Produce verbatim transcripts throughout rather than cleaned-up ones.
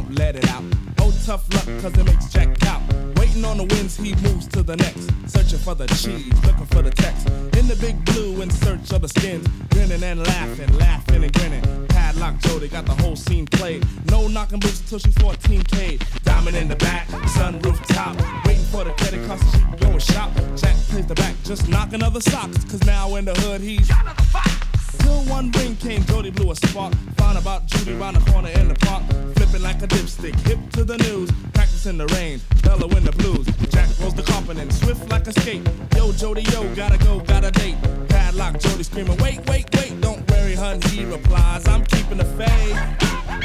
won't let it out. Oh, tough luck, cause it makes Jack out. Waiting on the winds, he moves to the next. Searching for the cheese, looking for the text. In the big blue, in search of the skins. Grinning and laughing, laughing and grinning. Padlock Jody got the whole scene played. No knocking boots till she's fourteen K. Diamond in the back, sunroof top. Waiting for the credit card so she can go and shop. Jack plays the back, just knocking other socks. Cause now in the hood he's till one ring came, Jody blew a spark. Found about Judy round the corner in the park. Flipping like a dipstick, hip to the news. Practicing the rain, Bella in the blues. Jack rolls the carpet in, swift like a skate. Yo, Jody, yo, gotta go, got a date. Padlock, Jody screaming, wait, wait, wait. Don't worry, hun, he replies, I'm keeping the faith.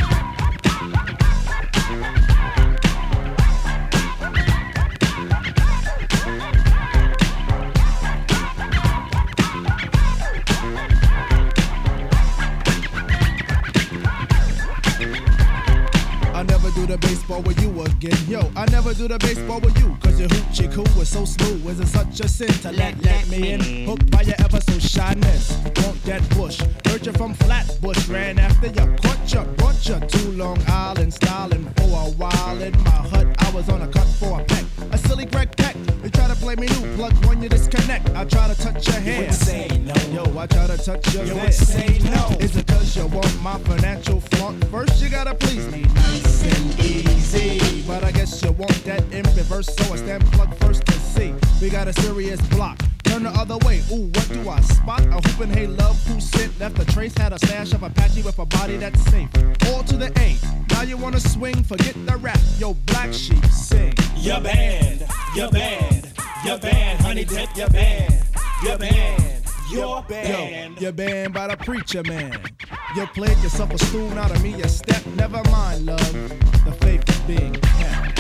I never do the baseball with you again. Yo, I never do the baseball with you. Cause your hoochie coo is so smooth. Is it such a sin to let, let me in? Hooked by your ever so shyness. Want that bush. Heard you from Flatbush. Ran after you. Caught you. Brought you to Long Island. Styling for a while. In my hut, I was on a cut for a peck. A silly Greg Peck. You try to play me new. Plug when you disconnect. I try to touch your hair. You would say no. Yo, I try to touch your You hair. would say no. Is it cause you want my financial flaunt? First you gotta please me. Nice and easy. But I guess you want that in reverse, so I stand plug first to see. We got a serious block. Turn the other way. Ooh, what do I spot? A hoopin' hey love who sent left a trace. Had a stash of Apache with a body that's safe. All to the A. Now you wanna swing? Forget the rap. Yo, Black Sheep, sing. Your band, your band, your band, honey dip, your band, your band, your band. Yo, your band by the preacher man. You played yourself a stool out of me a step. Never mind, love. The faith is being kept.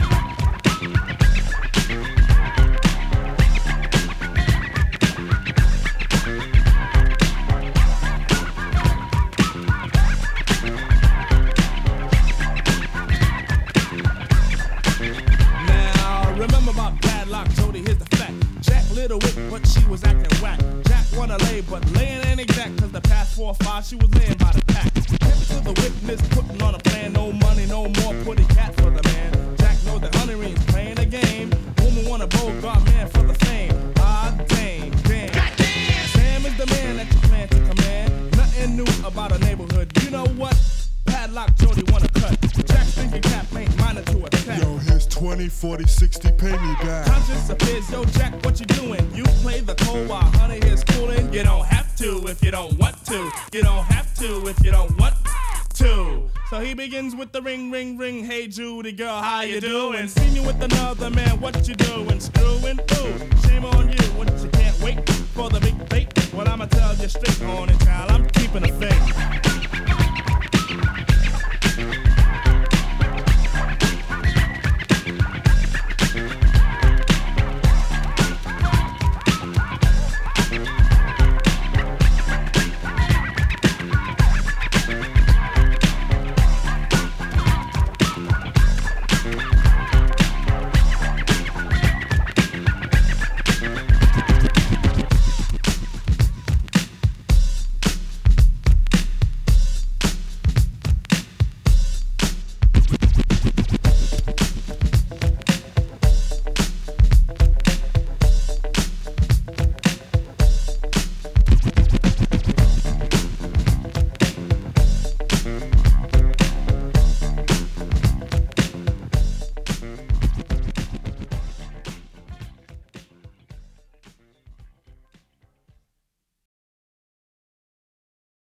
Little wit, but she was acting whack. Jack wanna lay, but laying ain't exact. Cause the past four or five, she was laying by the pack. Hip to the witness, putting on a plan. No money, no more, putty cat for the man. Jack knows that honey rings playing a game. Woman want a Bogart man for the fame. Ah, dang, damn. Sam is the man that you plan to command. Nothing new about a neighborhood. You know what? Padlock Jody wanna cut. Jack's thinking cap ain't minor to attack. Yo, here's twenty, forty, sixty, pay me back. Conscience appears, yo, Jack, what you doing? You play the cold while honey is cooling. You don't have to if you don't want to. You don't have to if you don't want to. So he begins with the ring, ring, ring. Hey, Judy, girl, how you doing? Seen you with another man, what you doing? Screwing, ooh, shame on you. What, you can't wait for the big bait? Well, I'ma tell you straight on it.